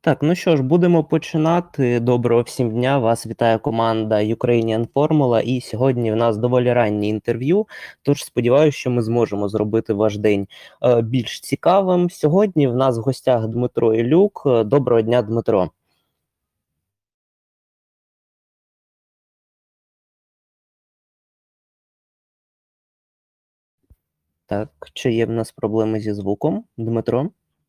Так, ну що ж, будемо починати. Доброго всім дня. Вас вітає команда Ukrainian Formula. І сьогодні в нас доволі раннє інтерв'ю. Тож сподіваюся, що ми зможемо зробити ваш день більш цікавим. Сьогодні в нас в гостях Дмитро Ілюк. Доброго дня, Дмитро. Так, чи є в нас проблеми зі звуком, Дмитро?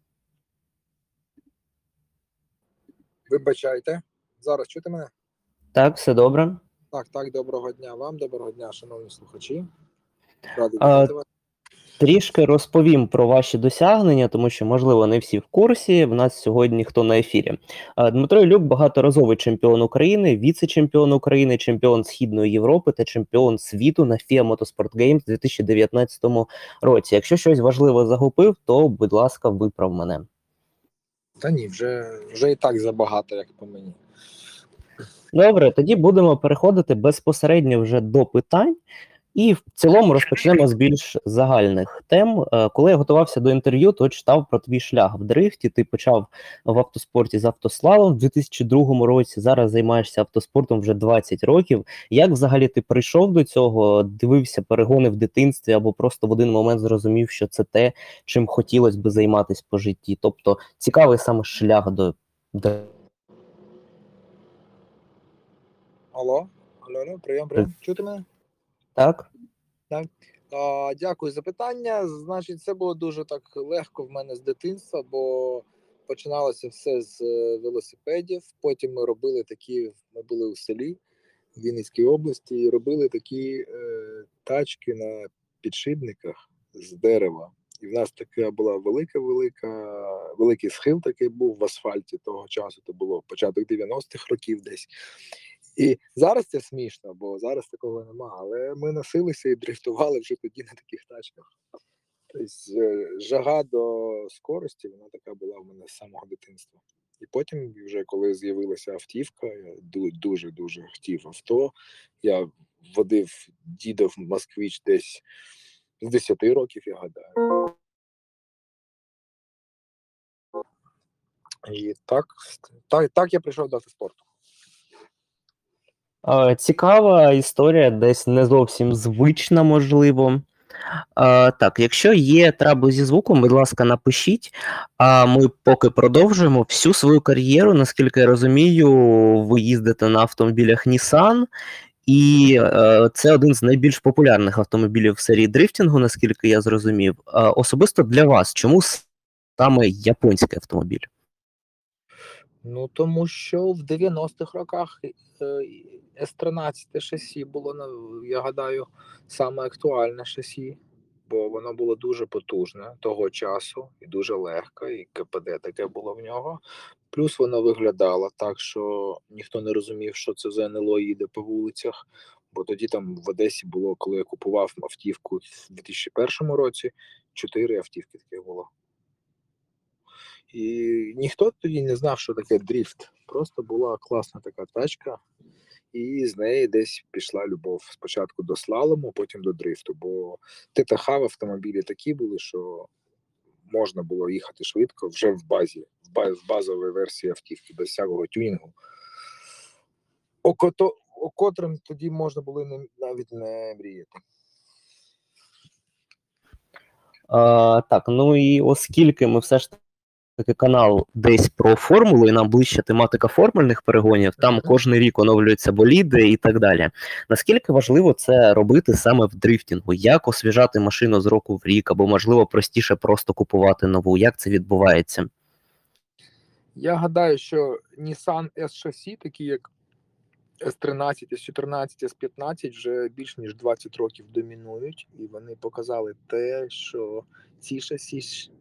Вибачайте. Зараз чути мене? Так, все добре. Так, доброго дня вам, доброго дня, шановні слухачі. Радий А, вітати вас. Трішки розповім про ваші досягнення, тому що, можливо, не всі в курсі. В нас сьогодні хто на ефірі. Дмитро Ілюк – багаторазовий чемпіон України, віце-чемпіон України, чемпіон Східної Європи та чемпіон світу на FIA Motorsport Games у 2019 році. Якщо щось важливе загубив, то, будь ласка, виправ мене. Та ні, вже і так забагато, як по мені. Добре, тоді будемо переходити безпосередньо вже до питань. І в цілому розпочнемо з більш загальних тем. Коли я готувався до інтерв'ю, то читав про твій шлях в дрифті. Ти почав в автоспорті з автослалом в 2002 році, зараз займаєшся автоспортом вже 20 років. Як взагалі ти прийшов до цього, дивився перегони в дитинстві або просто в один момент зрозумів, що це те, чим хотілося би займатися по житті? Тобто цікавий саме шлях до... Алло, прийом. Чути мене? Так? Так. Дякую за питання. Значить, це було дуже так легко в мене з дитинства, бо починалося все з велосипедів. Потім ми були у селі в Вінницькій області і робили такі тачки на підшипниках з дерева. І в нас така була великий схил такий був в асфальті того часу, то було початок 90-х років десь. І зараз це смішно, бо зараз такого нема, але ми носилися і дрифтували вже тоді на таких тачках. Тобто жага до скорості, вона така була в мене з самого дитинства. І потім, вже коли з'явилася автівка, я дуже хотів авто. Я водив дідов Москвич десь з 10 років, я гадаю. І так я прийшов до автоспорту. Цікава історія, десь не зовсім звична, можливо. Так, якщо є трабли зі звуком, будь ласка, напишіть. А ми поки продовжуємо всю свою кар'єру, наскільки я розумію, ви їздите на автомобілях Nissan, і це один з найбільш популярних автомобілів в серії дрифтингу, наскільки я зрозумів. Особисто для вас, чому саме японський автомобіль? Ну, тому що в 90-х роках С-13 шасі було, я гадаю, саме актуальне шасі, бо воно було дуже потужне того часу і дуже легке, і КПД таке було в нього. Плюс воно виглядало так, що ніхто не розумів, що це за НЛО їде по вулицях, бо тоді там в Одесі було, коли я купував автівку в 2001 році, 4 автівки таке було. І ніхто тоді не знав, що таке дріфт. Просто була класна така тачка, і з неї десь пішла любов. Спочатку до слалому, потім до дрифту. Бо ТТХ в автомобілі такі були, що можна було їхати швидко вже в базовій версії автівки, без всякого тюнінгу. О котрим тоді можна було навіть не мріяти. Так, ну і оскільки ми все ж таки канал десь про формулу, і нам ближче тематика формульних перегонів, там кожен рік оновлюються боліди і так далі. Наскільки важливо це робити саме в дрифтингу? Як освіжати машину з року в рік, або, можливо, простіше просто купувати нову? Як це відбувається? Я гадаю, що Nissan S-шасі, такі як С-13, С-14, С-15 вже більш ніж 20 років домінують, і вони показали те, що ці шасі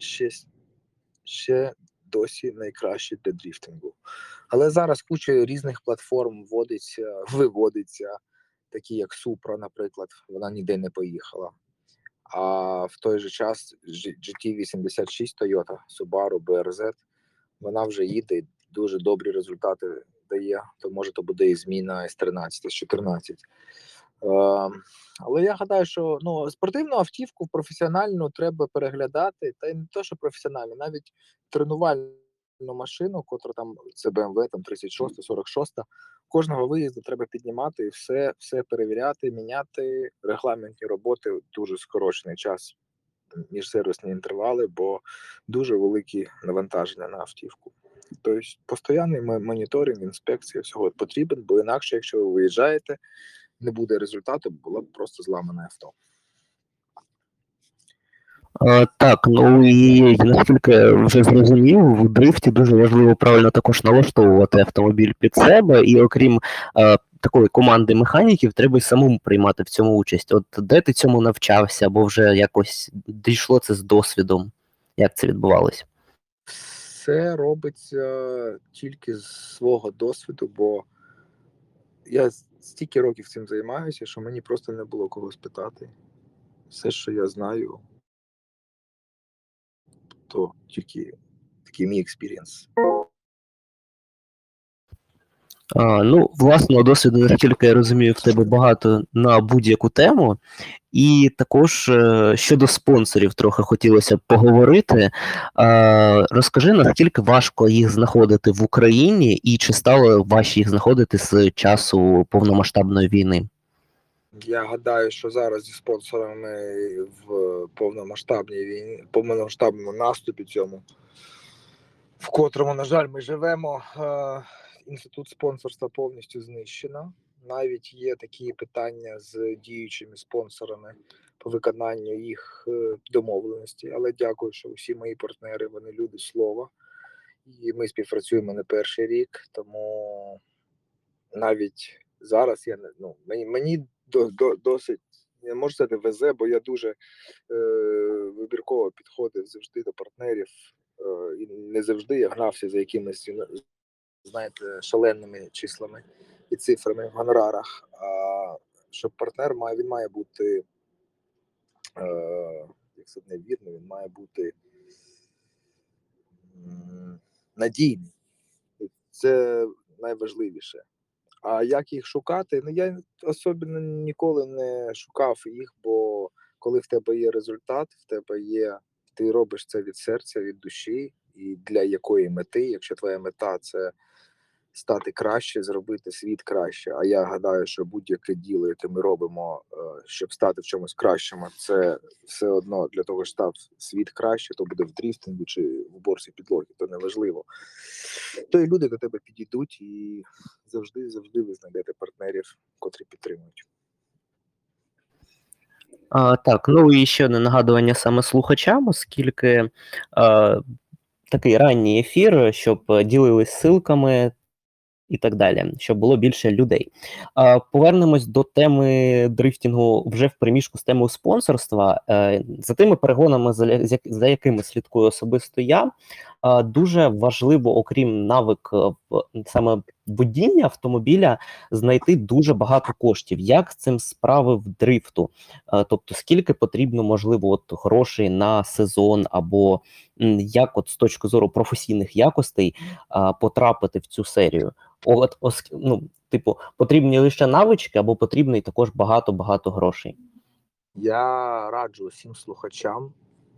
ще досі найкращі для дрифтингу. Але зараз куча різних платформ виводиться, такі як Supra, наприклад, вона ніде не поїхала. А в той же час GT86 Toyota, Subaru, BRZ, вона вже їде, дуже добрі результати дає, то може то буде і зміна С-13, С-14. Але я гадаю, що спортивну автівку професіональну треба переглядати, та й не те, що професіонально, навіть тренувальну машину, котра там, це BMW, там 36, 46, кожного виїзду треба піднімати і все перевіряти, міняти, регламентні роботи, дуже скорочений час, міжсервісні інтервали, бо дуже великі навантаження на автівку. Тобто постійний моніторинг, інспекція всього потрібен, бо інакше, якщо ви виїжджаєте, не буде результату, було б просто зламане авто. Так, ну і наскільки вже зрозумів, в дрифті дуже важливо правильно також налаштовувати автомобіль під себе, і окрім такої команди механіків, треба й самому приймати в цьому участь. От де ти цьому навчався, або вже якось дійшло це з досвідом? Як це відбувалось? Все робиться тільки з свого досвіду, бо я стільки років цим займаюся, що мені просто не було кого спитати. Все, що я знаю, то тільки такий мій експірієнс. Ну, власного досвіду, наскільки я розумію, в тебе багато на будь-яку тему. І також щодо спонсорів трохи хотілося б поговорити. Розкажи, наскільки важко їх знаходити в Україні, і чи стало важче їх знаходити з часу повномасштабної війни? Я гадаю, що зараз зі спонсорами в повномасштабній війні, повномасштабному наступі цьому, в котрому, на жаль, ми живемо, інститут спонсорства повністю знищено. Навіть є такі питання з діючими спонсорами по виконанню їх домовленості. Але дякую, що усі мої партнери, вони люди слова. І ми співпрацюємо не перший рік, тому навіть зараз мені досить, не можу сказати, везе, бо я дуже вибірково підходив завжди до партнерів. І не завжди я гнався за якимись, знаєте, шаленими числами і цифрами в гонорарах. А щоб партнер він має бути, як це не вірно, він має бути надійний. Це найважливіше. А як їх шукати? Ну, я особливо ніколи не шукав їх, бо коли в тебе є результат, ти робиш це від серця, від душі, і для якої мети, якщо твоя мета – це стати краще, зробити світ краще. А я гадаю, що будь-яке діло, яке ми робимо, щоб стати в чомусь кращому, це все одно для того, щоб став світ краще, то буде в дріфтингу чи в уборці підлоги, то неважливо. То і люди до тебе підійдуть, і завжди ви знайдете партнерів, котрі підтримують. Так, ну і ще одне нагадування саме слухачам, оскільки такий ранній ефір, щоб ділились ссылками і так далі, щоб було більше людей. Повернемось до теми дрифтінгу вже в приміжку з темою спонсорства. За тими перегонами, за якими слідкую особисто я, дуже важливо, окрім навик саме водіння автомобіля, знайти дуже багато коштів. Як з цим справи в дрифту? Тобто, скільки потрібно, можливо, от грошей на сезон, або як от з точки зору професійних якостей потрапити в цю серію? Потрібні лише навички, або потрібно і також багато грошей? Я раджу усім слухачам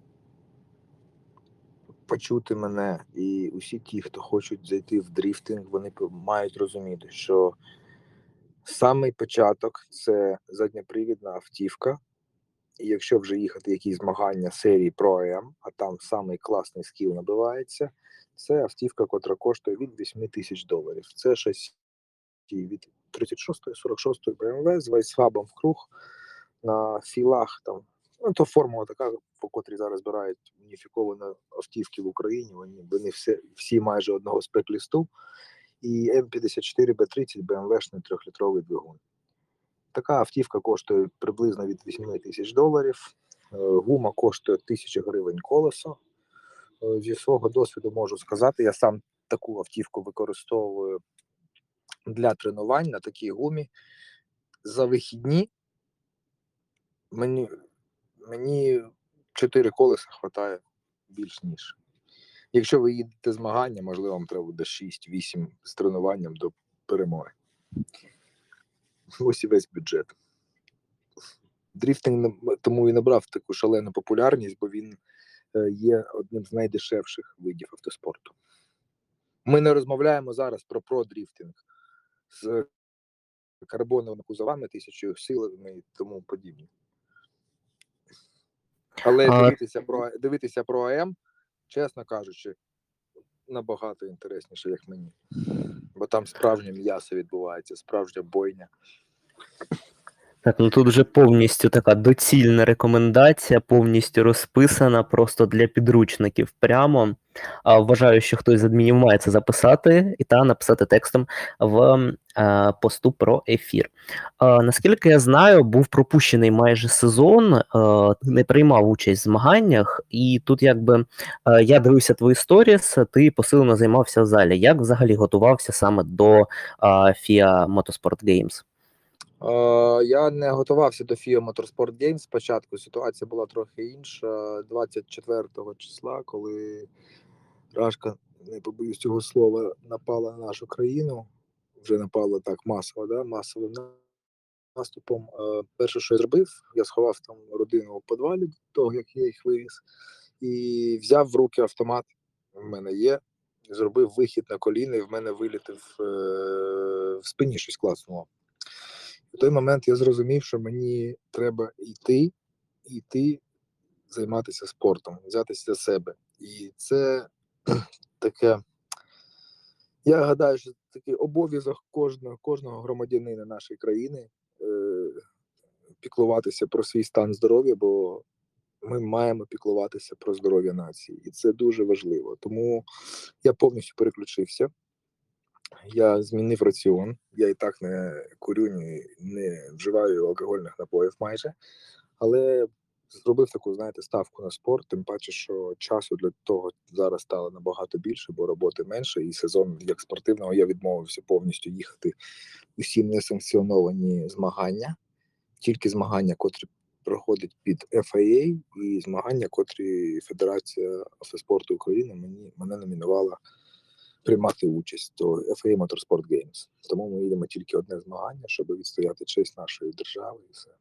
почути мене, і усі ті, хто хочуть зайти в дрифтинг, вони мають розуміти, що самий початок – це задньопривідна автівка, і якщо вже їхати якісь змагання серії Pro-Am, а там самий класний скіл набивається, це автівка, котра коштує від $8000. Це щось від 36-ї, 46-ї BMW з вайсхабом в круг на філах там. Ну, то формула така, по котрій зараз збирають уніфіковані автівки в Україні. Вони всі майже одного спек-лісту. І М54Б30 BMW-шний 3-літровий двигун. Така автівка коштує приблизно від $8000. Гума коштує 1000 гривень колесо. Зі свого досвіду можу сказати, я сам таку автівку використовую для тренувань на такій гумі. За вихідні мені 4 колеса вистачає більш ніж. Якщо ви їдете змагання, можливо, вам треба буде 6-8 з тренуванням до перемоги. Ось і весь бюджет. Дрифтинг тому і набрав таку шалену популярність, бо він є одним з найдешевших видів автоспорту. Ми не розмовляємо зараз про дріфтинг з карбоновими кузовами, 1000 силами і тому подібне. Але дивитися про АМ, чесно кажучи, набагато інтересніше, як мені. Бо там справжнє м'ясо відбувається, справжня бойня. Так, ну тут вже повністю така доцільна рекомендація, повністю розписана просто для підручників прямо. Вважаю, що хтось з адмінів має це записати і написати текстом в посту про ефір. Наскільки я знаю, був пропущений майже сезон, не приймав участь в змаганнях, і тут якби я дивився твої сторіс, ти посилено займався в залі. Як взагалі готувався саме до FIA Motorsport Games? Я не готувався до FIA Motorsport Games спочатку. Ситуація була трохи інша. 24 числа, коли Рашка, не побоюсь цього слова, напала на нашу країну. Вже напала так масово, масовим наступом. Перше, що я зробив, я сховав там родину у підвалі до того, як я їх вивіз, і взяв в руки автомат. В мене є. Зробив вихід на коліно, і в мене вилітив в спині щось класного. В той момент я зрозумів, що мені треба йти займатися спортом, взятися за себе. І це таке, я гадаю, що такий обов'язок кожного громадянина нашої країни піклуватися про свій стан здоров'я, бо ми маємо піклуватися про здоров'я нації. І це дуже важливо. Тому я повністю переключився. Я змінив раціон. Я і так не курю, не вживаю алкогольних напоїв майже. Але зробив таку, знаєте, ставку на спорт, тим паче, що часу для того зараз стало набагато більше, бо роботи менше, і сезон як спортивного я відмовився повністю їхати усі несанкціоновані змагання, тільки змагання, котрі проходять під FIA, і змагання, котрі Федерація автоспорту України мене номінувала приймати участь до FIA Motorsport Games. Тому ми їдемо тільки одне змагання, щоб відстояти честь нашої держави і все.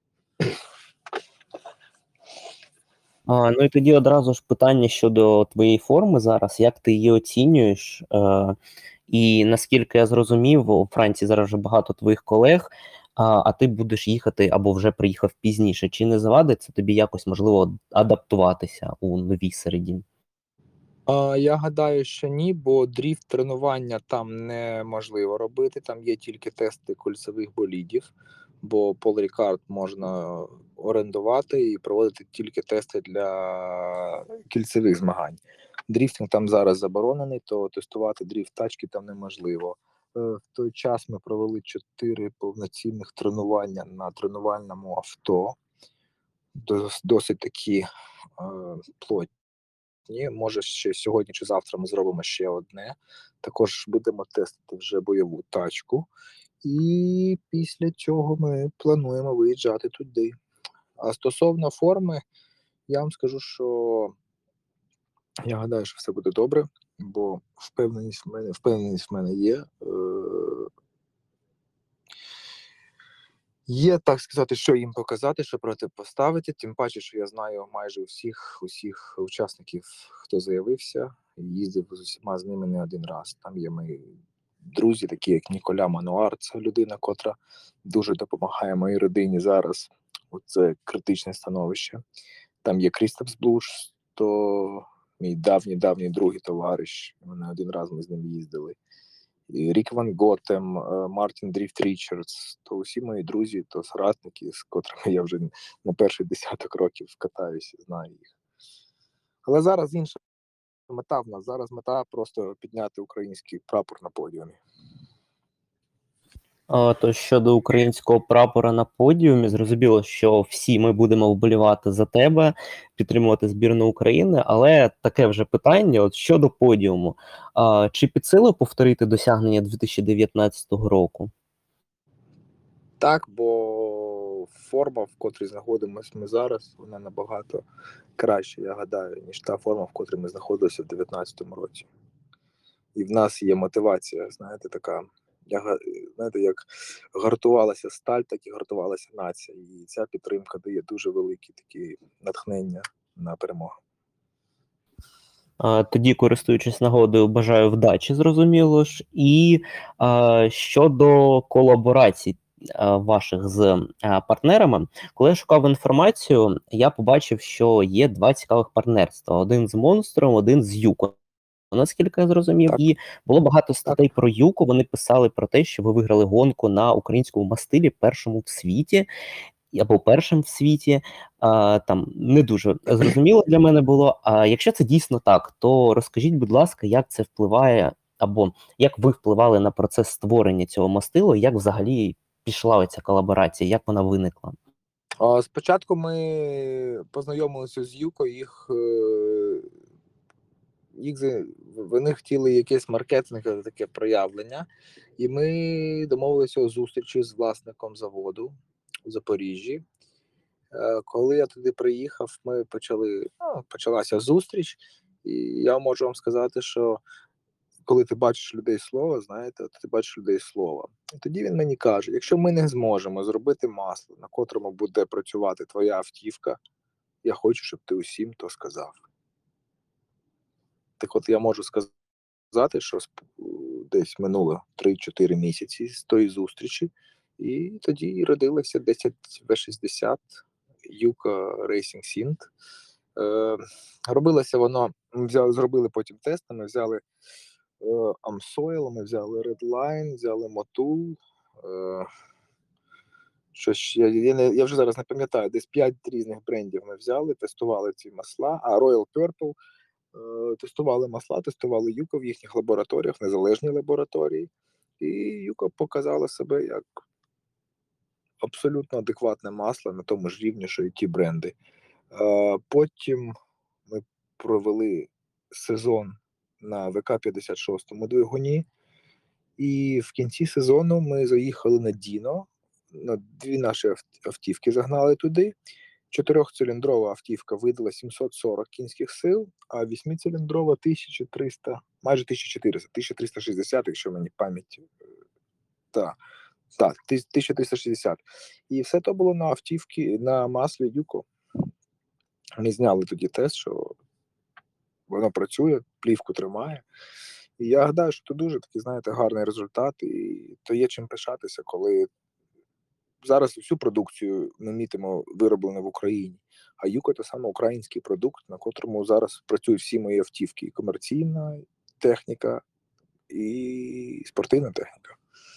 Ну і тоді одразу ж питання щодо твоєї форми зараз, як ти її оцінюєш? І наскільки я зрозумів, у Франції зараз вже багато твоїх колег, а ти будеш їхати або вже приїхав пізніше. Чи не завадить це тобі якось, можливо, адаптуватися у новій середі? Я гадаю, що ні, бо дріфт-тренування там неможливо робити, там є тільки тести кольцевих болідів, бо Paul Ricard можна орендувати і проводити тільки тести для кільцевих змагань. Дріфтинг там зараз заборонений, то тестувати дріфт-тачки там неможливо. В той час ми провели 4 повноцінних тренування на тренувальному авто, досить такі плотні. Може, ще сьогодні чи завтра ми зробимо ще одне. Також будемо тестити вже бойову тачку. І після цього ми плануємо виїжджати туди. А стосовно форми, я вам скажу, що я гадаю, що все буде добре, бо впевненість в мене є. Є, так сказати, що їм показати, що протипоставити, тим паче, що я знаю майже усіх учасників, хто заявився, їздив з усіма з ними не один раз. Там є мої друзі, такі як Ніколя Мануар, це людина, котра дуже допомагає моїй родині зараз. Це критичне становище. Там є Крістопс Блуш, то мій давній другий товариш, не один раз ми з ним їздили. І Рік Ван Готем, Мартін Дріфт Річардс, то усі мої друзі, то соратники, з котрими я вже на перший десяток років катаюся, знаю їх. Але зараз інша мета в нас. Зараз мета просто підняти український прапор на подіумі. То щодо українського прапора на подіумі, зрозуміло, що всі ми будемо вболівати за тебе, підтримувати збірну України, але таке вже питання, от щодо подіуму. Чи під силу повторити досягнення 2019 року? Так, бо форма, в котрій знаходимося ми зараз, вона набагато краще, я гадаю, ніж та форма, в котрій ми знаходилися в 2019 році. І в нас є мотивація, знаєте, така, знаєте, як гартувалася сталь, так і гартувалася нація. І ця підтримка дає дуже велике такі натхнення на перемогу. Тоді, користуючись нагодою, бажаю вдачі, зрозуміло ж. І щодо колаборацій ваших з партнерами, коли я шукав інформацію, я побачив, що є два цікавих партнерства: один з Монстром, один з Юко. Наскільки я зрозумів, Так, і було багато так. статей про Юко. Вони писали про те, що ви виграли гонку на українському мастилі, першому в світі або першим в світі. Там не дуже зрозуміло для мене було. А якщо це дійсно так, то розкажіть, будь ласка, як це впливає, або як ви впливали на процес створення цього мастилу, і як взагалі пішла оця колаборація, як вона виникла? Спочатку ми познайомилися з Юко, вони хотіли якесь маркетингове таке проявлення, і ми домовилися у зустрічі з власником заводу у Запоріжжі. Коли я туди приїхав, почалася зустріч, і я можу вам сказати, що коли ти бачиш людей слова, знаєте, то ти бачиш людей слова. І тоді він мені каже: якщо ми не зможемо зробити масло, на котрому буде працювати твоя автівка, я хочу, щоб ти усім то сказав. Так от я можу сказати, що десь минуло 3-4 місяці з тої зустрічі, і тоді родилося 10 В60 Юка Racing Synth. Робилося воно, зробили потім тести, ми взяли Amsoil, ми взяли Redline, взяли Motul. Я вже зараз не пам'ятаю, десь 5 різних брендів ми взяли, тестували ці масла, Royal Purple, тестували масла, тестували Юко в їхніх лабораторіях, незалежній лабораторії. І Юко показала себе як абсолютно адекватне масло на тому ж рівні, що і ті бренди. Потім ми провели сезон на ВК-56 двигуні, і в кінці сезону ми заїхали на Діно, на 2 наші автівки загнали туди. 4-циліндрова автівка видала 740 кінських сил, а 8-циліндрова 1300, майже 1400, 1360, якщо мені пам'ять. Так, 1360. І все то було на автівці, на маслі Юко. Ми зняли тоді тест, що воно працює, плівку тримає. І я гадаю, що це дуже такий, знаєте, гарний результат, і то є чим пишатися, коли зараз всю продукцію ми мітимо вироблено в Україні. А Юко – це саме український продукт, на котрому зараз працюють всі мої автівки. І комерційна техніка, і спортивна техніка.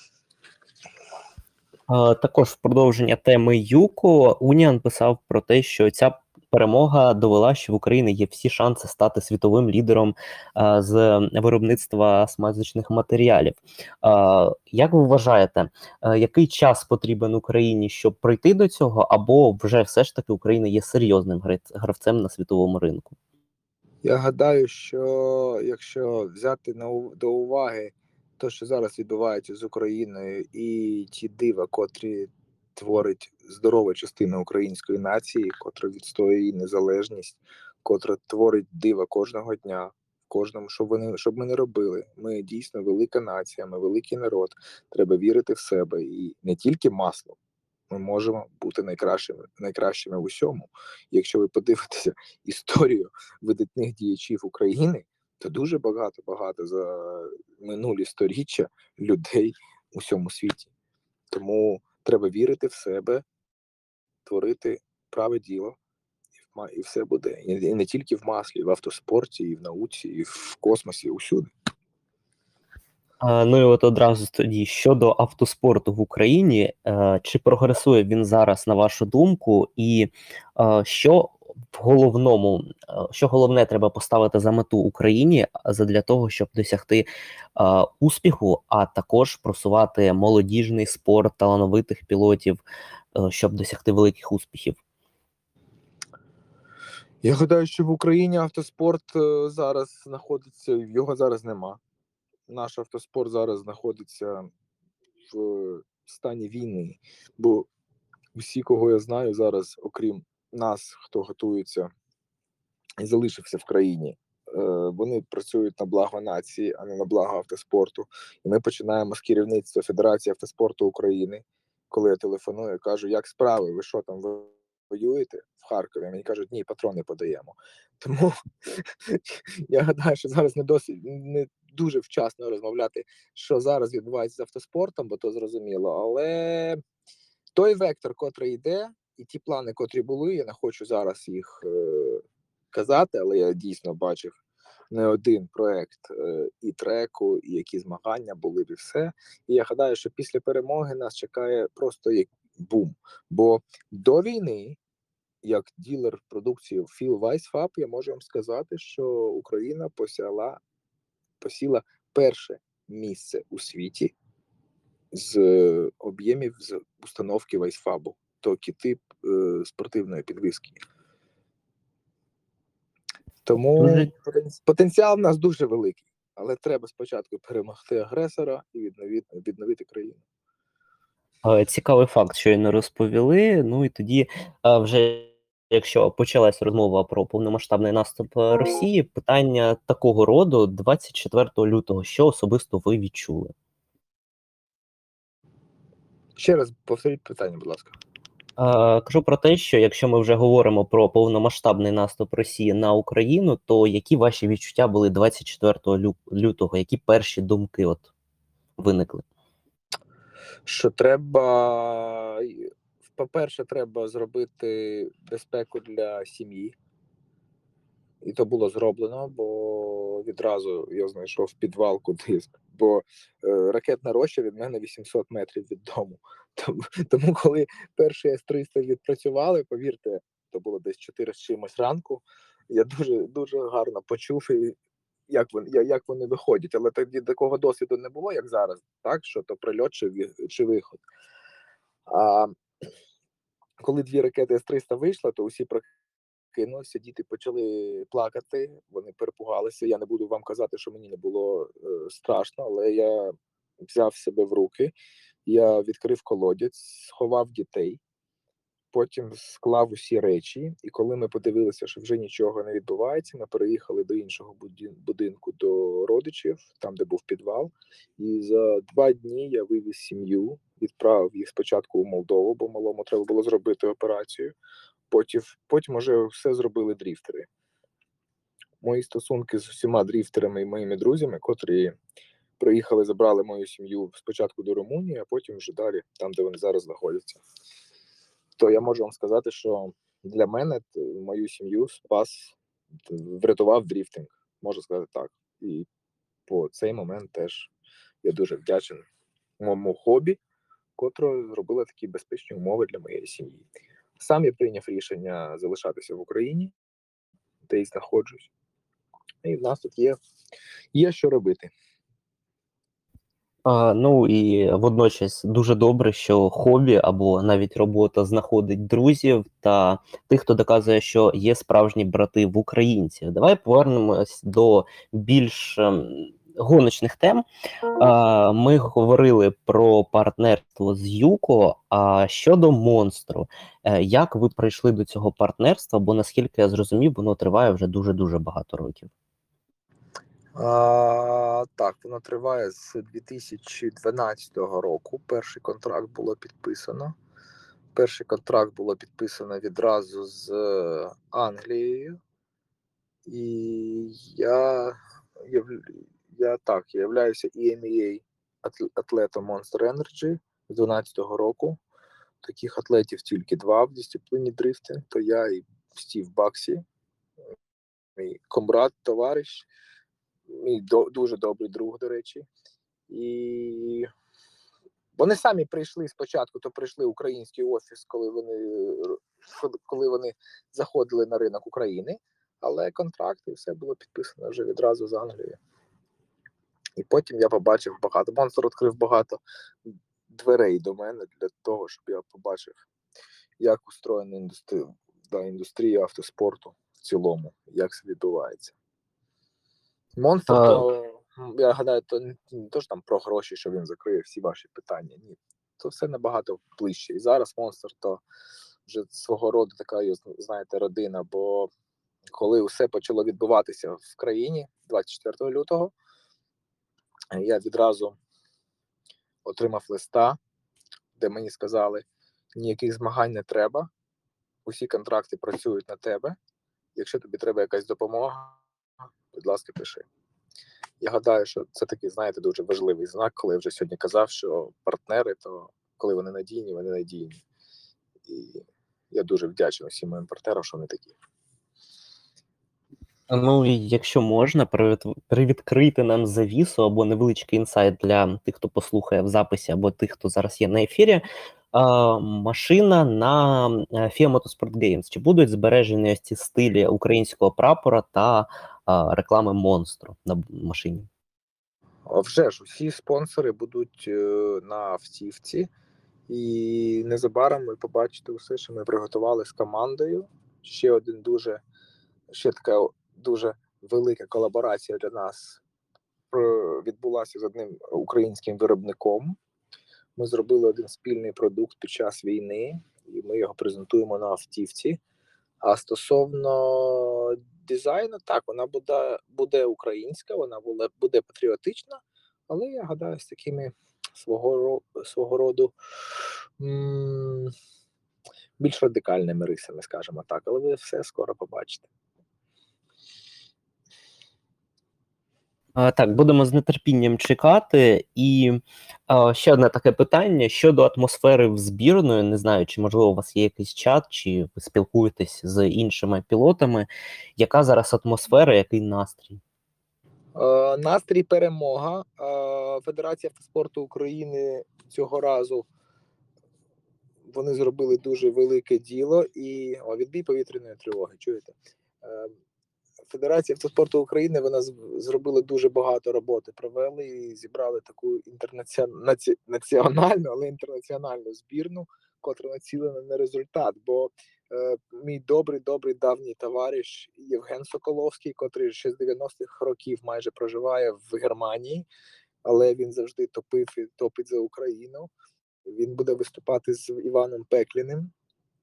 Також в продовження теми Юко, Уніан писав про те, що ця перемога довела, що в Україні є всі шанси стати світовим лідером з виробництва смазочних матеріалів. Як ви вважаєте, який час потрібен Україні, щоб прийти до цього, або вже все ж таки Україна є серйозним гравцем на світовому ринку? Я гадаю, що якщо взяти до уваги те, що зараз відбувається з Україною, і ті дива, котрі творить здорова частина української нації, котра відстоює її незалежність, котра творить дива кожного дня, кожному, щоб ми не робили. Ми дійсно велика нація, ми великий народ. Треба вірити в себе, і не тільки маслом. Ми можемо бути найкращими в усьому. Якщо ви подивитеся історію видатних діячів України, то дуже багато за минулі сторіччя людей у всьому світі. Тому треба вірити в себе, творити праве діло, і все буде. І не тільки в маслі, і в автоспорті, і в науці, і в космосі, і усюди. Ну і от одразу тоді щодо автоспорту в Україні, чи прогресує він зараз, на вашу думку, і що що головне треба поставити за мету Україні задля того, щоб досягти успіху, а також просувати молодіжний спорт талановитих пілотів, щоб досягти великих успіхів? Я гадаю, що в Україні автоспорт зараз знаходиться, його зараз нема. Наш автоспорт зараз знаходиться в стані війни, бо всі, кого я знаю зараз, окрім нас, хто готується і залишився в країні, вони працюють на благо нації, а не на благо автоспорту. І ми починаємо з керівництва Федерації автоспорту України. Коли я телефоную, кажу: як справи, ви що там, ви воюєте в Харкові? Мені кажуть, ні, патрони подаємо. Тому я гадаю, що зараз не дуже вчасно розмовляти, що зараз відбувається з автоспортом, бо то зрозуміло. Але той вектор, котрий йде, і ті плани, котрі були, я не хочу зараз їх казати, але я дійсно бачив не один проект і треку, і які змагання були, і все. І я гадаю, що після перемоги нас чекає просто як бум. Бо до війни, як ділер продукції Feel Vice Fab, я можу вам сказати, що Україна посіла перше місце у світі з об'ємів з установки Вайсфабу, то кіти спортивної підвіски. Тому потенціал в нас дуже великий, але треба спочатку перемогти агресора і відновити країну. Цікавий факт, що не розповіли. Ну і тоді вже, якщо почалась розмова про повномасштабний наступ Росії, питання такого роду 24 лютого, що особисто ви відчули? Ще раз повторіть питання, будь ласка. Кажу про те, що якщо ми вже говоримо про повномасштабний наступ Росії на Україну, то які ваші відчуття були 24 лютого? Які перші думки виникли? Що треба, по-перше, треба зробити безпеку для сім'ї. І то було зроблено, бо відразу я знайшов підвал кудись, бо ракетна роща від мене 800 метрів від дому. Тому коли перші С-300 відпрацювали, повірте, то було десь 4 з чимось ранку, я дуже гарно почув, як вони виходять. Але тоді такого досвіду не було, як зараз, так, що то прильот чи виход. А коли 2 ракети С-300 вийшли, то усі кинулися, діти почали плакати, вони перепугалися. Я не буду вам казати, що мені не було страшно, але я взяв себе в руки, я відкрив колодязь, сховав дітей, потім склав усі речі, і коли ми подивилися, що вже нічого не відбувається, ми переїхали до іншого будинку, до родичів, там, де був підвал, і за 2 дні я вивіз сім'ю, відправив їх спочатку у Молдову, бо малому треба було зробити операцію. Потім уже все зробили дріфтери. Мої стосунки з усіма дріфтерами і моїми друзями, котрі приїхали, забрали мою сім'ю спочатку до Румунії, а потім вже далі, там, де вони зараз знаходяться. То я можу вам сказати, що для мене мою сім'ю врятував дріфтинг, можу сказати так. І по цей момент теж я дуже вдячний моєму хобі, котре зробило такі безпечні умови для моєї сім'ї. Сам я прийняв рішення залишатися в Україні, де й знаходжусь. І в нас тут є що робити. Ну і водночас дуже добре, що хобі або навіть робота знаходить друзів та тих, хто доказує, що є справжні брати в українців. Давай повернемось до більш гоночних тем. Ми говорили про партнерство з Юко. А щодо монстру, як ви прийшли до цього партнерства? Бо наскільки я зрозумів, воно триває вже дуже багато років. Так, воно триває з 2012 року. Перший контракт було підписано. Перший контракт було підписано відразу з Англією. І я являюся EMEA атлетом Monster Energy з 2012 року. Таких атлетів тільки 2 в дисципліні дрифтинг. То я і Стів Баксі, мій комрад, товариш, мій дуже добрий друг, до речі. І вони самі прийшли спочатку, то прийшли в український офіс, коли вони заходили на ринок України, але контракти, все було підписано вже відразу з Англією. І потім я побачив багато. Монстр відкрив багато дверей до мене для того, щоб я побачив, як устроєна індустрія автоспорту в цілому, як це відбувається. Монстр, то я гадаю, то не то ж там про гроші, що він закриє всі ваші питання. Ні, то все набагато ближче. І зараз Монстр то вже свого роду така, знаєте, родина, бо коли все почало відбуватися в країні 24 лютого, я відразу отримав листа, де мені сказали, ніяких змагань не треба, усі контракти працюють на тебе. Якщо тобі треба якась допомога, будь ласка, пиши. Я гадаю, що це такий, знаєте, дуже важливий знак, коли я вже сьогодні казав, що партнери, то коли вони надійні, вони надійні. І я дуже вдячний усім моїм партнерам, що вони такі. Ну, і якщо можна, привідкрити нам завісу або невеличкий інсайт для тих, хто послухає в записі, або тих, хто зараз є на ефірі. Машина на FIA Motorsport Games. Чи будуть збережені ось ці стилі українського прапора та реклами монстру на машині? Вже ж, усі спонсори будуть на автівці. І незабаром ви побачите усе, що ми приготували з командою. Ще така дуже велика колаборація для нас відбулася з одним українським виробником. Ми зробили один спільний продукт під час війни, і ми його презентуємо на автівці. А стосовно дизайну, так, вона буде українська, вона буде патріотична, але я гадаю, з такими свого роду більш радикальними рисами, скажімо так. Але ви все скоро побачите. Так, будемо з нетерпінням чекати. І ще одне таке питання щодо атмосфери в збірної. Не знаю, чи можливо у вас є якийсь чат, чи ви спілкуєтесь з іншими пілотами. Яка зараз атмосфера, який настрій? Настрій перемога. Федерація автоспорту України цього разу вони зробили дуже велике діло і відбій повітряної тривоги. Чуєте? Федерація автоспорту України, вона зробила дуже багато роботи, провели і зібрали таку національну, але інтернаціональну збірну, котра націлена на результат. Бо мій добрий давній товариш Євген Соколовський, котрий ще з 90-х років майже проживає в Германії, але він завжди топив і топить за Україну. Він буде виступати з Іваном Пекліним.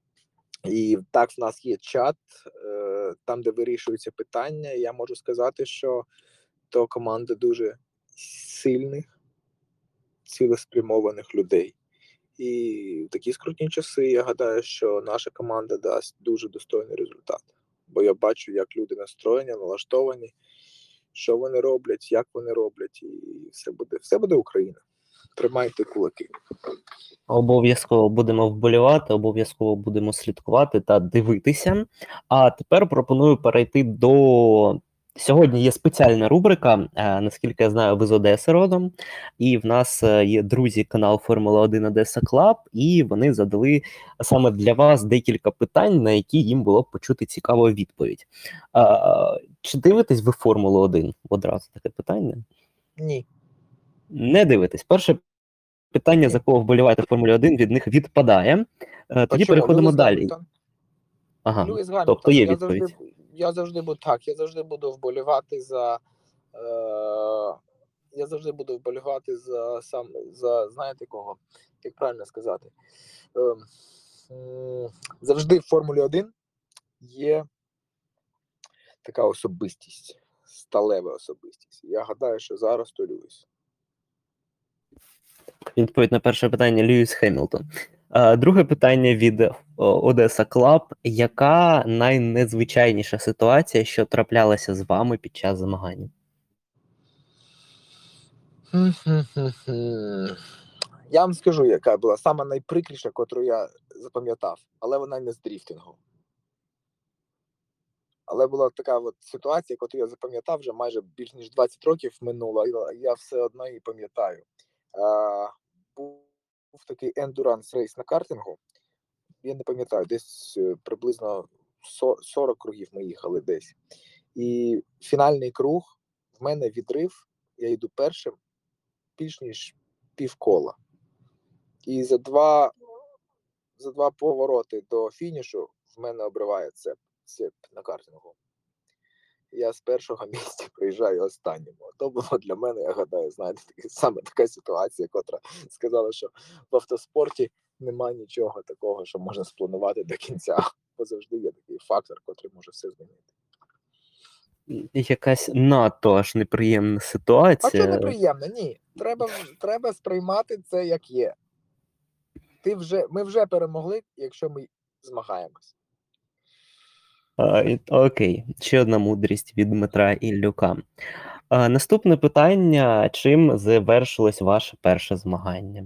І так, в нас є чат, там, де вирішуються питання. Я можу сказати, що то команда дуже сильних, цілеспрямованих людей. І в такі скрутні часи, я гадаю, що наша команда дасть дуже достойний результат. Бо я бачу, як люди настроєні, налаштовані, що вони роблять, як вони роблять, і все буде Україна. Тримайте кулаки. Обов'язково будемо вболівати, обов'язково будемо слідкувати та дивитися. А тепер пропоную перейти до... Сьогодні є спеціальна рубрика, наскільки я знаю, ви з Одеси родом, і в нас є друзі канал Формула-1 Одеса Клаб, і вони задали саме для вас декілька питань, на які їм було б почути цікаву відповідь. Чи дивитесь ви Формулу-1? Одразу таке питання. Ні. Не дивитесь. Перше питання, за кого вболіваєте в Формулі 1, від них відпадає. Тоді переходимо далі. Ага, Льюіс Гамільтон. Тобто є відповідь. Я завжди буду вболівати за знаєте кого, як правильно сказати. Завжди в Формулі 1 є така особистість, сталева особистість. Я гадаю, що зараз то Льюіс. Відповідь на перше питання Льюіс Хемілтон. Друге питання від Одеса Клаб. Яка найнезвичайніша ситуація, що траплялася з вами під час змагання? Я вам скажу, яка була сама найприкріша, яку я запам'ятав, але вона не з дріфтингу. Але була така от ситуація, яку я запам'ятав, вже майже більш ніж 20 років минуло, і я все одно її пам'ятаю. Був такий ендуранс рейс на картингу, я не пам'ятаю, десь приблизно 40 кругів ми їхали десь. І фінальний круг, в мене відрив, я йду першим, більш ніж півкола. І за два повороти до фінішу в мене обриває цеп на картингу. Я з першого місця приїжджаю останнім. То було для мене, я гадаю, знаєте, саме така ситуація, котра сказала, що в автоспорті немає нічого такого, що можна спланувати до кінця. Бо завжди є такий фактор, котрий може все змінити. Якась надто аж неприємна ситуація. А що неприємно? Ні. Треба сприймати це як є. Ми вже перемогли, якщо ми змагаємось. Окей, ще одна мудрість від Дмитра Іллюка. Наступне питання: чим завершилось ваше перше змагання?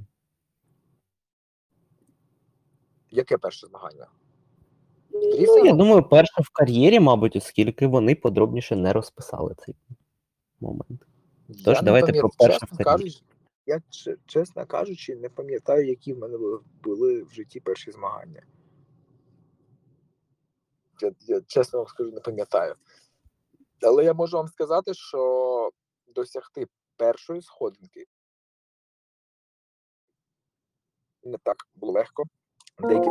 Яке перше змагання? Ну, я Дріфтингом? думаю, перше в кар'єрі, мабуть, оскільки вони подробніше не розписали цей момент. Тож Я не давайте про пам'ятаю, перше в кар'єрі. чесно кажучи, не пам'ятаю, які в мене були в житті перші змагання. Я чесно вам скажу, не пам'ятаю. Але я можу вам сказати, що досягти першої сходинки не так було легко. Деякі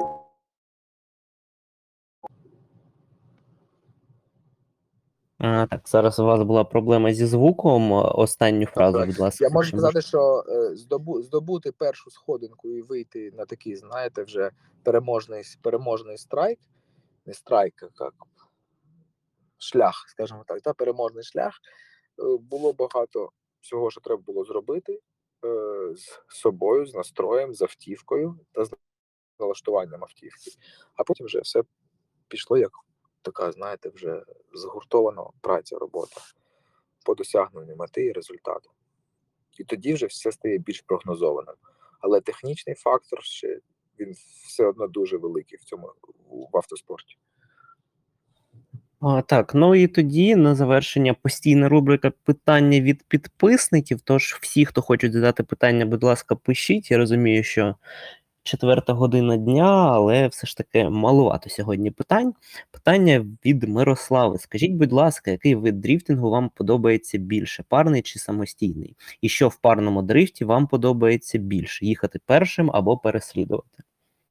Так, зараз у вас була проблема зі звуком. Останню фразу, так. будь ласка, Я можу якщо можна. сказати, що здобути першу сходинку і вийти на такий, знаєте, вже переможний страйк, не страйк, як шлях, скажімо так, переможний шлях. Було багато всього, що треба було зробити з собою, з настроєм, з автівкою та з налаштуванням автівки. А потім вже все пішло як така, знаєте, вже згуртована праця, робота по досягненню мети і результату. І тоді вже все стає більш прогнозованим. Але технічний фактор ще він все одно дуже великий в автоспорті. Так, ну і тоді на завершення постійна рубрика питання від підписників. Тож всі, хто хочуть задати питання, будь ласка, пишіть. Я розумію, що 4 година дня, але все ж таки малувато сьогодні питань. Питання від Мирослави. Скажіть, будь ласка, який вид дріфтингу вам подобається більше, парний чи самостійний? І що в парному дрифті вам подобається більше? Їхати першим або переслідувати?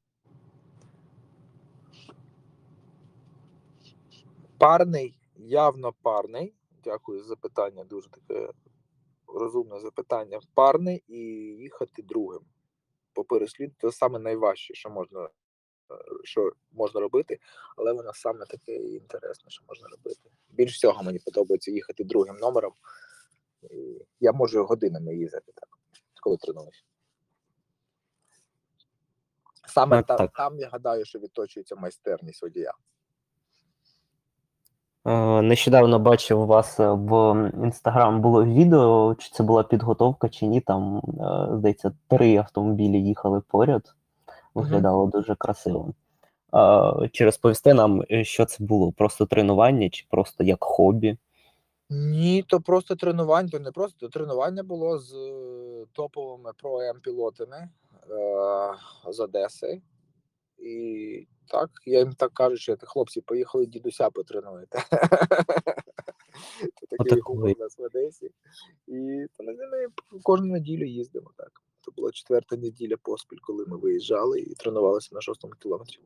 Парний, явно парний. Дякую за запитання, дуже таке розумне запитання. Парний і їхати другим. По пересліду це саме найважче, що можна робити, але воно саме таке інтересне, що можна робити. Більш всього мені подобається їхати другим номером. І я можу годинами їздити так, коли тренуюсь. Саме Так. там я гадаю, що відточується майстерність водія. Нещодавно бачив у вас в Інстаграм було відео, чи це була підготовка, чи ні. Там, здається, 3 автомобілі їхали поряд. Виглядало дуже красиво. Чи розповісти нам, що це було? Просто тренування, чи просто як хобі? Ні, то просто тренування, то не просто то тренування було з топовими про-М-пілотами з Одеси. І так, я їм так кажу, що хлопці, поїхали дідуся потренуєте. Це такий гумор Отакої. у нас в Одесі. І то ми з ними кожну неділю їздимо так. Це була 4-та неділя поспіль, коли ми виїжджали і тренувалися на 6-му кілометрі.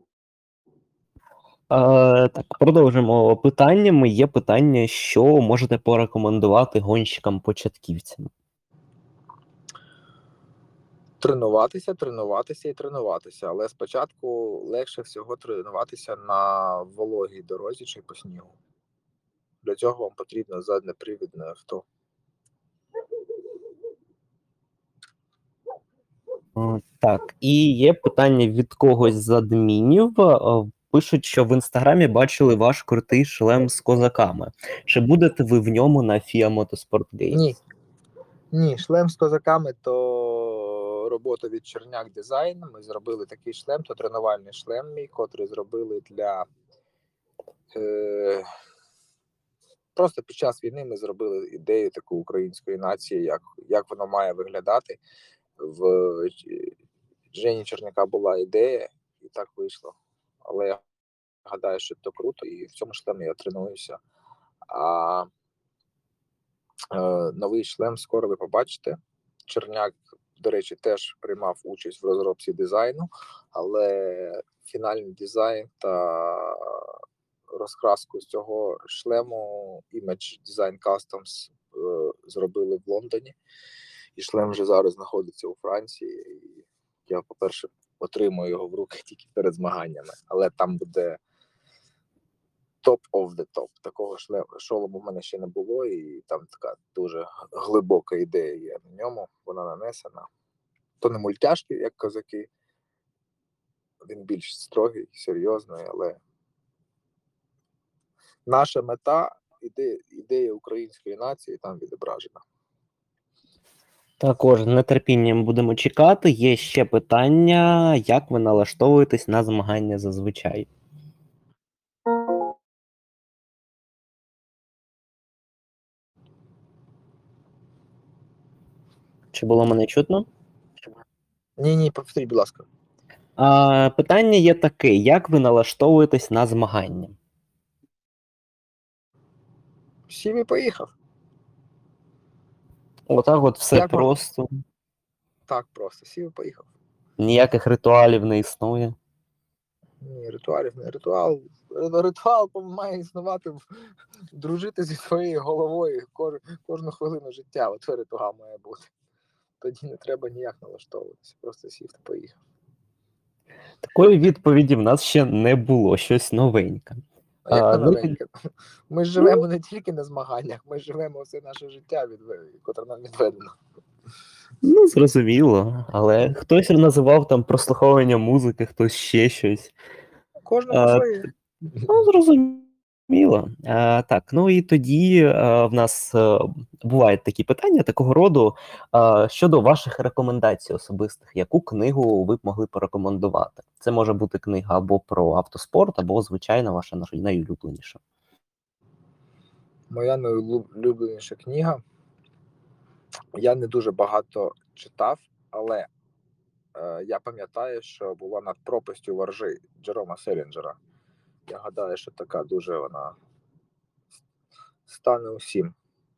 Так, продовжимо питаннями. Є питання, що можете порекомендувати гонщикам-початківцям? Тренуватися, тренуватися і тренуватися. Але спочатку легше всього тренуватися на вологій дорозі чи по снігу. Для цього вам потрібно заднепривідне авто. Так, і є питання від когось з адмінів. Пишуть, що в Інстаграмі бачили ваш крутий шлем з козаками. Чи будете ви в ньому на FIA Motorsport Games? Ні, шлем з козаками то робота від Черняк Дизайн. Ми зробили такий шлем, то тренувальний шлем мій, котрий зробили для просто під час війни ми зробили ідею таку української нації, як воно має виглядати. В Жені Черняка була ідея, і так вийшло. Але я гадаю, що це круто, і в цьому шлемі я тренуюся. А новий шлем скоро ви побачите. Черняк, до речі, теж приймав участь в розробці дизайну, але фінальний дизайн та розкраску з цього шлему Image Design Customs зробили в Лондоні. І шлем вже зараз знаходиться у Франції. І я, по-перше, отримую його в руки тільки перед змаганнями, але там буде top of the top. Такого шолому в мене ще не було, і там така дуже глибока ідея є на ньому, вона нанесена. То не мультяшки, як козаки, він більш строгий, серйозний, але наша мета, ідея української нації там відображена. Також з нетерпінням будемо чекати. Є ще питання, як ви налаштовуєтесь на змагання зазвичай? Чи було мене чутно? Ні, повторіть, будь ласка. Питання є таке: як ви налаштовуєтесь на змагання? Сів і поїхав. Отак от все Як можна? просто, Так просто, сів і поїхав. ніяких ритуалів не існує. Ні, ритуалів не ритуал. Ритуал має існувати, дружити зі своєю головою кожну хвилину життя. От ритуал має бути. Тоді не треба ніяк налаштовуватися. Просто сів та поїхав. Такої відповіді в нас ще не було, щось новеньке. А як Ну, не новеньке? Ми ж живемо не тільки на змаганнях, ми живемо все наше життя, котре нам відведено. Ну, зрозуміло, але хтось називав там прослуховування музики, хтось ще щось. Кожному своє. Ну, зрозуміло. Так, ну і тоді в нас бувають такі питання такого роду щодо ваших рекомендацій особистих. Яку книгу ви б могли порекомендувати? Це може бути книга або про автоспорт, або, звичайно, ваша найулюбленіша. Моя найулюбленіша книга. Я не дуже багато читав, але я пам'ятаю, що була «Над пропастю воржи» Джерома Селінджера. Я гадаю, що така дуже вона стане усім.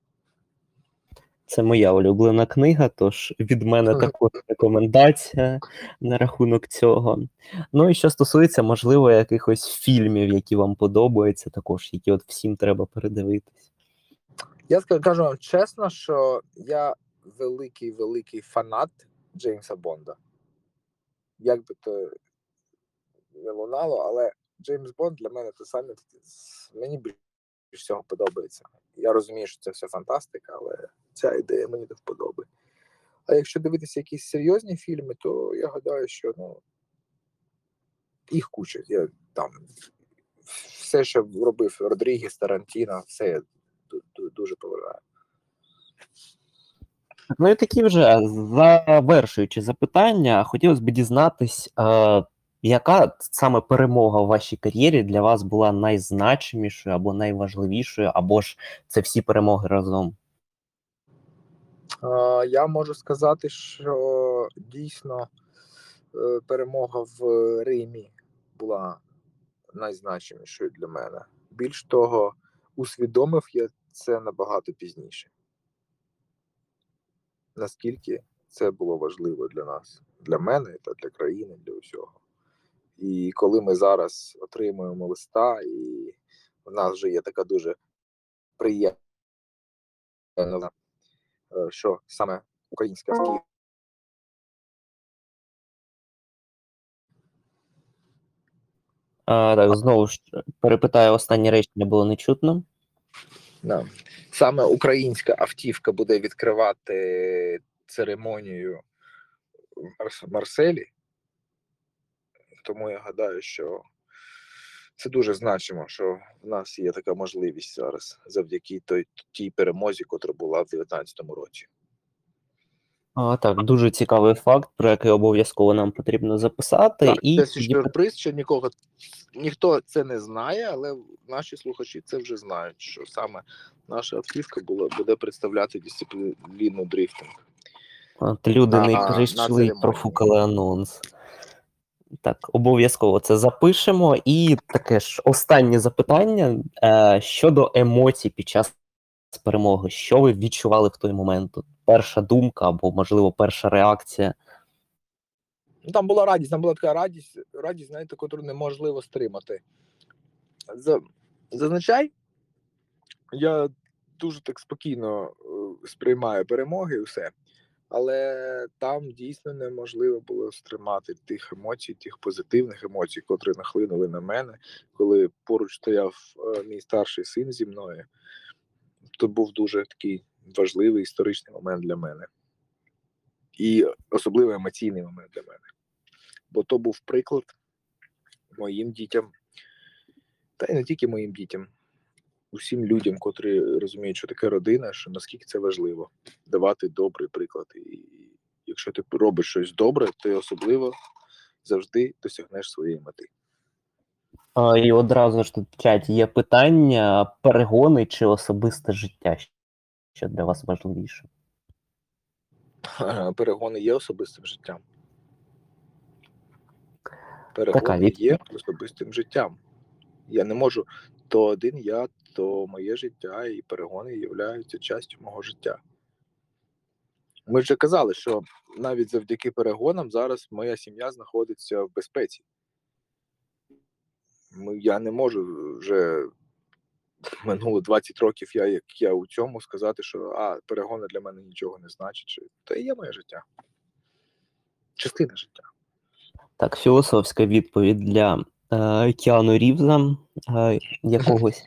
Це моя улюблена книга, тож від мене також рекомендація на рахунок цього. Ну і що стосується, можливо, якихось фільмів, які вам подобаються, також, які от всім треба передивитись. Я кажу вам чесно, що я великий фанат Джеймса Бонда. Як би то не лунало, але Джеймс Бонд для мене те саме, мені більше всього подобається. Я розумію, що це все фантастика, але ця ідея мені до вподоби. А якщо дивитися якісь серйозні фільми, то я гадаю, що їх куча. Я там все, що робив Родрігес, Тарантіно, все я дуже поважаю. Ну і такі вже завершуючи запитання, хотілося б дізнатись, яка саме перемога в вашій кар'єрі для вас була найзначимішою або найважливішою, або ж це всі перемоги разом? Я можу сказати, що дійсно перемога в Римі була найзначимішою для мене. Більш того, усвідомив я це набагато пізніше. Наскільки це було важливо для нас, для мене та для країни, для усього. І коли ми зараз отримуємо листа, і в нас вже є така дуже приємна, що саме українська автівка. Так, знову ж перепитаю, останнє речення було не чутно. Да. Саме українська автівка буде відкривати церемонію в Марселі, тому я гадаю, що це дуже значимо, що в нас є така можливість зараз завдяки тій перемозі, котра була в 2019 році. Так, дуже цікавий факт, про який обов'язково нам потрібно записати. Так, І це сюрприз, що ніхто це не знає, але наші слухачі це вже знають, що саме наша автівка буде представляти дисципліну дрифтинг. От люди не прийшли, профукали анонс. Так, обов'язково це запишемо. І таке ж останнє запитання щодо емоцій під час перемоги. Що ви відчували в той момент? Перша думка або, можливо, перша реакція? Там була така радість, знаєте, яку неможливо стримати. Зазвичай я дуже так спокійно сприймаю перемоги і все. Але там дійсно неможливо було стримати тих емоцій, тих позитивних емоцій, котрі нахлинули на мене, коли поруч стояв мій старший син зі мною. То був дуже такий важливий історичний момент для мене. І особливо емоційний момент для мене. Бо то був приклад моїм дітям, та й не тільки моїм дітям, усім людям, котрі розуміють, що таке родина, що наскільки це важливо давати добрий приклад. І якщо ти робиш щось добре, ти особливо завжди досягнеш своєї мети. І одразу ж тут в чаті є питання: перегони чи особисте життя? Що для вас важливіше? Перегони є особистим життям. Така Перегони є відповідь. особистим життям. Я не можу то один я, то моє життя, і перегони являються частю мого життя. Ми вже казали, що навіть завдяки перегонам зараз моя сім'я знаходиться в безпеці. Я не можу вже минуло 20 років, як я у цьому сказати, що перегони для мене нічого не значать. Це є моє життя. Частина життя. Так, філософська відповідь для Кіану Рівза якогось.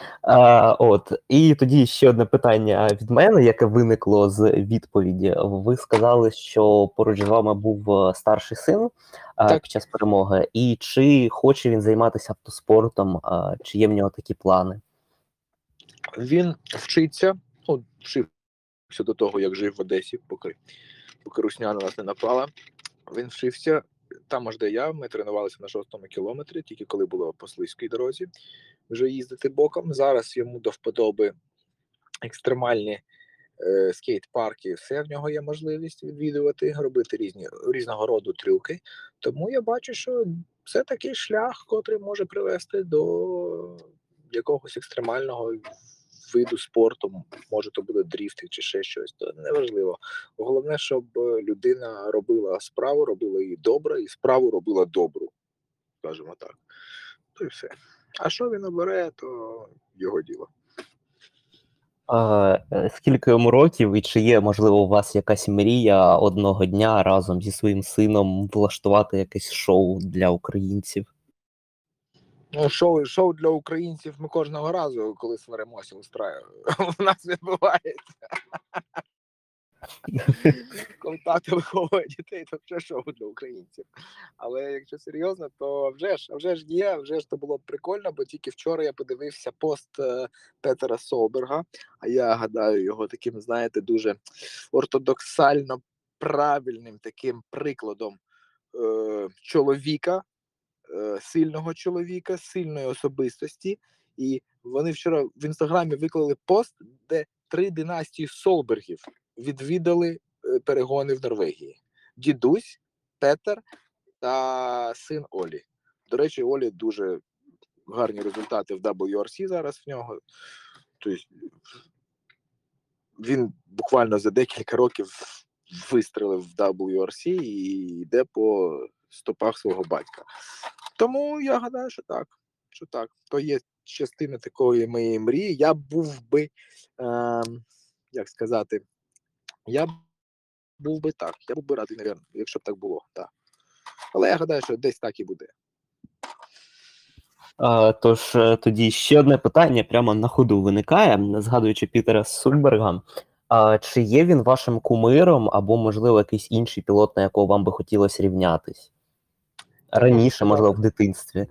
І тоді ще одне питання від мене, яке виникло з відповіді. Ви сказали, що поруч з вами був старший син під час перемоги. І чи хоче він займатися автоспортом, чи є в нього такі плани? Він вчився до того, як жив в Одесі, поки русня на нас не напала. Він вчився там, аж де я, ми тренувалися на 6-му кілометрі, тільки коли було по слизькій дорозі вже їздити боком. Зараз йому до вподоби екстремальні скейт-парки, все в нього є можливість відвідувати, робити різного роду трюки. Тому я бачу, що це такий шлях, котрий може привести до якогось екстремального виду спорту, може то буде дріфтинг чи ще щось, то неважливо. Головне, щоб людина робила справу, робила її добре, і справу робила добру, скажімо так. То і все. А що він обере, то його діло. Скільки йому років, і чи є, можливо, у вас якась мрія одного дня разом зі своїм сином влаштувати якесь шоу для українців? Ну, шоу для українців ми кожного разу, коли сваримося, устраюємо. У нас відбувається. Коли тато виховує дітей, то вже шоу для українців. Але якщо серйозно, то вже ж є, вже ж то було б прикольно, бо тільки вчора я подивився пост Петера Солберга, а я гадаю його таким, знаєте, дуже ортодоксально правильним таким прикладом чоловіка, сильного чоловіка, сильної особистості. І вони вчора в інстаграмі виклали пост, де 3 династії Солбергів відвідали перегони в Норвегії. Дідусь, Петер та син Олі. До речі, Олі дуже гарні результати в WRC зараз в нього. Тобто він буквально за декілька років вистрелив в WRC і йде по стопах свого батька. Тому я гадаю, що так. То є частина такої моєї мрії. Я був би, як сказати, я був би радий, навірно, якщо б так було, так. Але я гадаю, що десь так і буде. Тож, тоді ще одне питання прямо на ходу виникає, згадуючи Пітера Сульберга. Чи є він вашим кумиром, або, можливо, якийсь інший пілот, на якого вам би хотілося рівнятись? Раніше, можливо, в дитинстві.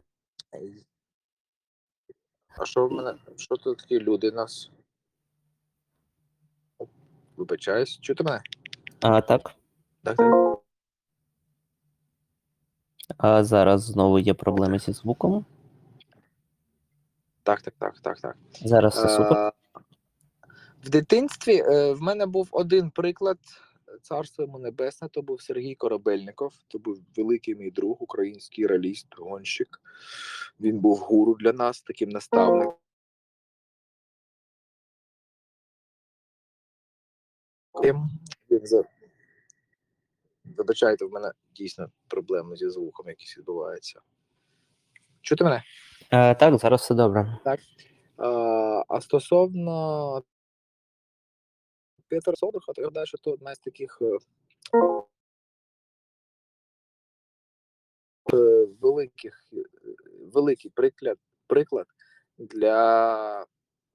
А що в мене? Що тут такі люди нас? Вибачаюсь, чути мене? Так. Так. Зараз знову є проблеми зі звуком. Так. Зараз все супер. В дитинстві в мене був один приклад, царство йому небесне, то був Сергій Корабельников, то був великий мій друг, український раліст, гонщик. Він був гуру для нас, таким наставником. Вибачайте, в мене дійсно проблеми зі звуком якісь відбуваються. Чути мене? Так, зараз все добре. Так. А стосовно Петера Солберга, то я гадаю, що це одна з таких великий приклад для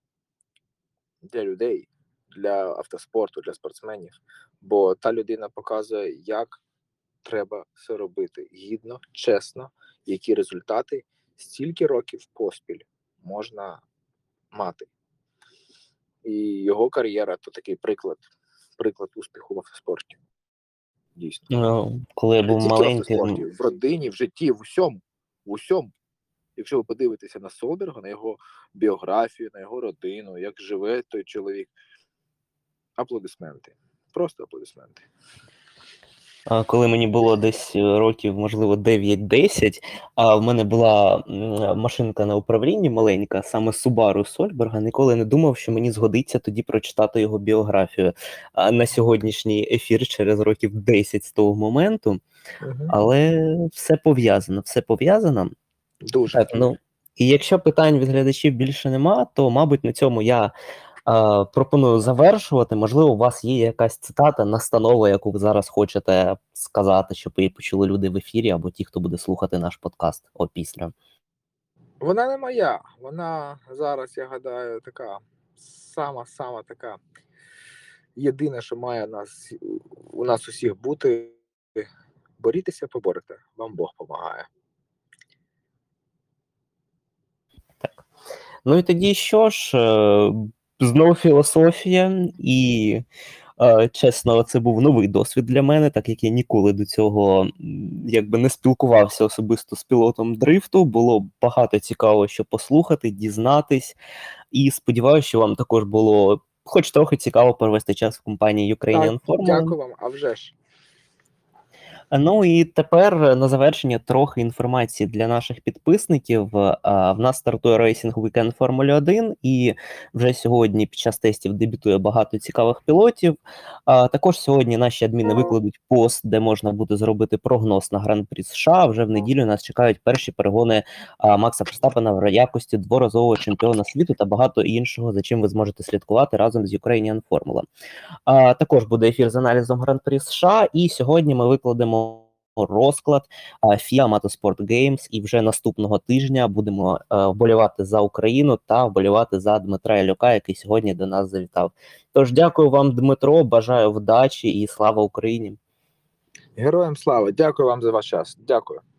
людей, для автоспорту, для спортсменів. Бо та людина показує, як треба все робити гідно, чесно, які результати стільки років поспіль можна мати. І його кар'єра – то такий приклад успіху в автоспорті. Дійсно. Коли я Не був тільки в маленьким, автоспорті, в родині, в житті, в усьому. Якщо ви подивитеся на Солберга, на його біографію, на його родину, як живе той чоловік, аплодисменти. Просто аплодисменти. коли мені було десь років, можливо, 9-10, а в мене була машинка на управлінні маленька, саме Subaru Сольберга, ніколи не думав, що мені згодиться тоді прочитати його біографію. А на сьогоднішній ефір через років 10 з того моменту, але все пов'язано. Дуже. Так, ну, і якщо питань від глядачів більше нема, то, мабуть, на цьому я пропоную завершувати. Можливо, у вас є якась цитата, настанова, яку ви зараз хочете сказати, щоб її почули люди в ефірі, або ті, хто буде слухати наш подкаст опісля. Вона не моя. Вона зараз, я гадаю, така сама така єдина, що має у нас усіх бути. Борітеся, поборете. Вам Бог помагає. Так. Ну і тоді що ж, знову філософія, і чесно, це був новий досвід для мене, так як я ніколи до цього якби не спілкувався особисто з пілотом дрифту. Було багато цікаво, що послухати, дізнатись, і сподіваюся, що вам також було хоч трохи цікаво провести час в компанії Ukrainian Formula. Дякую вам, а вже ж. Ну і тепер на завершення трохи інформації для наших підписників. В нас стартує Racing Weekend Формули 1, і вже сьогодні під час тестів дебютує багато цікавих пілотів. Також сьогодні наші адміни викладуть пост, де можна буде зробити прогноз на Гран-прі США. Вже в неділю нас чекають перші перегони Макса Ферстаппена в якості дворазового чемпіона світу та багато іншого, за чим ви зможете слідкувати разом з Ukrainian Formula. Також буде ефір з аналізом Гран-прі США, і сьогодні ми викладемо розклад FIA Motorsport Games, і вже наступного тижня будемо вболівати за Україну та вболівати за Дмитра Ілюка, який сьогодні до нас завітав. Тож дякую вам, Дмитро, бажаю вдачі і слава Україні. Героям слава, дякую вам за ваш час. Дякую.